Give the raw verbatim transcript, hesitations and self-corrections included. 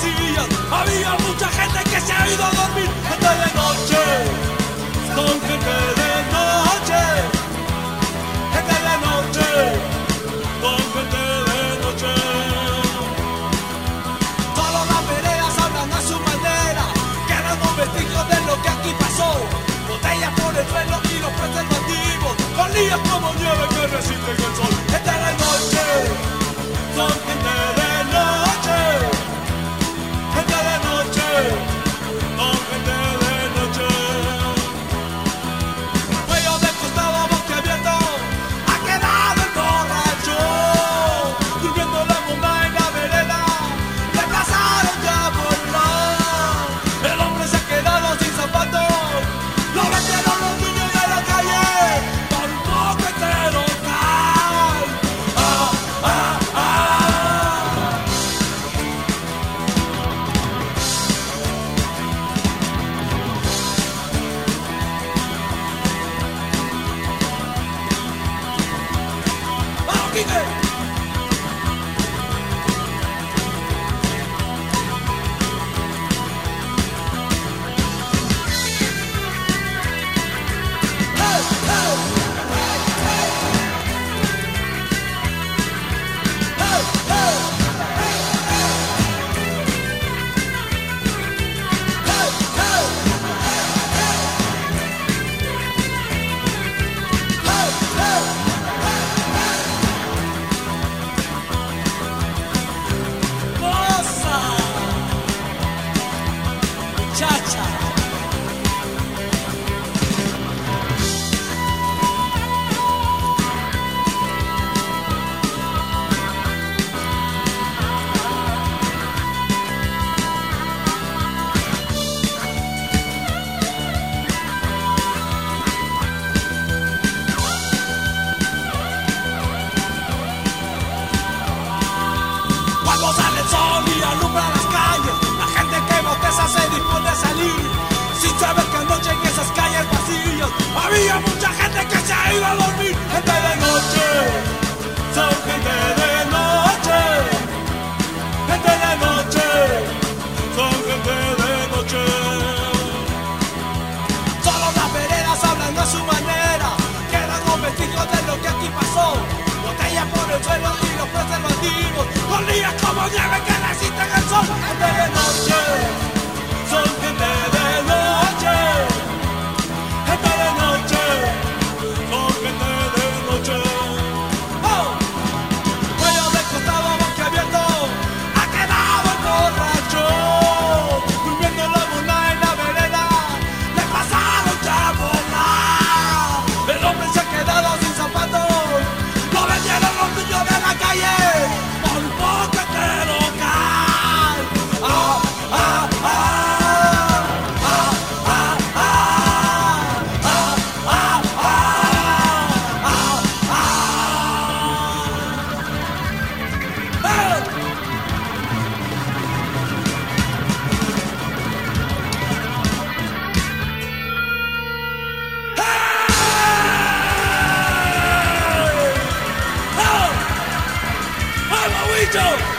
vacías. Había mucha gente que se ha ido a dormir. Gente de noche, son gente de noche. Gente de noche, son gente de noche. Solo las veredas hablan a su manera, quedan los vestigios de lo que aquí pasó. Botellas por el suelo y los preservativos, con líos como nieve que resisten el sol. Gente de noche, son gente de noche. Gente de noche, son gente de noche. Cuello de costado, boca abierto, ha quedado el borracho. Durmiendo la monda en la vereda, le pasaron ya por lado. El hombre se ha quedado sin zapatos, lo vendieron los niños de la calle por un poco entero tal. Ah, ah, ah. ¡Vamos, Quique! ¡Cosa! Muchacha. Cuando sale el sol y alumbra las calles, la gente que bosteza se dispone a salir, sin saber que anoche en esas calles vacías había mucha gente que se ha ido a dormir. Gente de noche, son gente de noche. Gente de noche, son gente de noche. Solo las veredas hablan a su manera, quedan los vestigios de lo que aquí pasó. Botellas por el suelo y los preservativos, con lías como nieve que resisten el sol. Gente de noche, son gente de noche. Gente de noche, son gente de noche. ¡Oh! Cuello de costado, boca abierto, ha quedado el borracho. Durmiendo en la luna en la vereda, le pasaron ya por la. El hombre se ha quedado sin zapatos, lo vendieron los niños de la calle por un poco entero cal. Ah, ah, ah. Ah, ah, ah. Ah, ah, ah. Ah, ah. ¡Eh! ¡Hey! ¡Oh! ¡Vamos, Huicho!